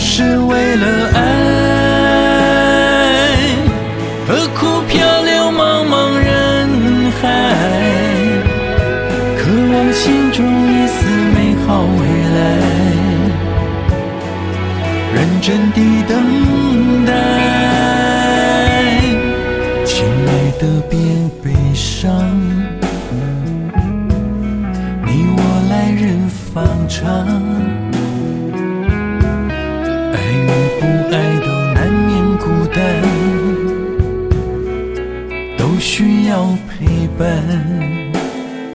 是为了爱，何苦漂流茫茫人海，渴望心中一丝美好未来，认真地等待，亲爱的别悲伤，你我来日方长，爱与不爱都难免孤单，都需要陪伴。